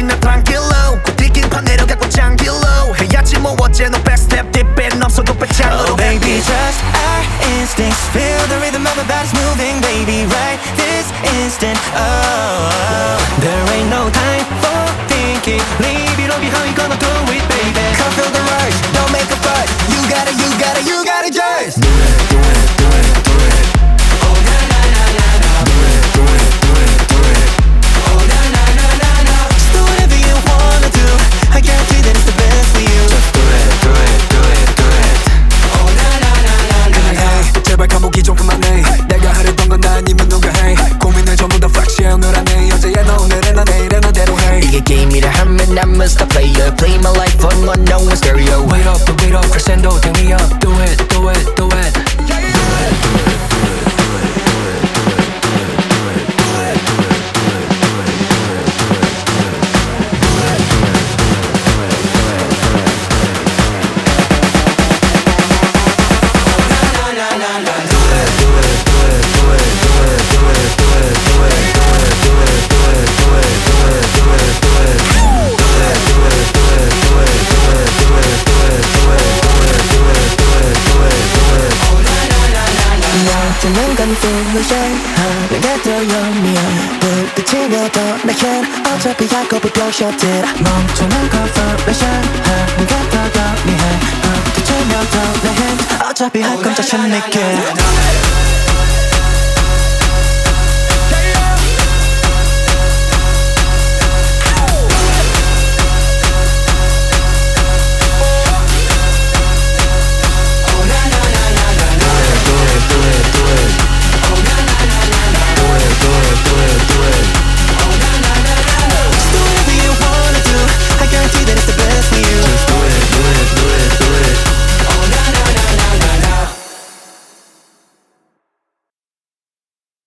나 tranquilo 굿디킹판 내려가고 장길로 해야지 뭐 어째 너 backstep dip and 넘어서도 배짱으로 Oh baby just our instincts feel the rhythm of our bodies moving baby right this instant oh there ain't no time for thinking leave it all behind we gonna do it baby come feel the rush don't make a fuss you got it you got it you got it just do it do it do it do it oh na na na na na do it do it do it do it oh na na na na na just do whatever you wanna do I guarantee that it's the best for you just do it do it do it do it oh na na na na na 그만해 제발 감옥이 좀 그만해 내가 하려던 건 아니면 누가 해 고민을 전부 다 fraction 오늘 안해 어제야 너 오늘은 나 내일은 너대로 해 이게 게임이라 하면 I'm a star player Play my life on one no one stereo Wait up crescendo turn me up do it do it do it 너는 confusion 내게 더 영리한 불빛이며도 내겐 어차피 할 거부 bloodshot 멈추는 confirmation 내게 더 영리한 불빛이며도 내겐 어차피 할 건 자신 있게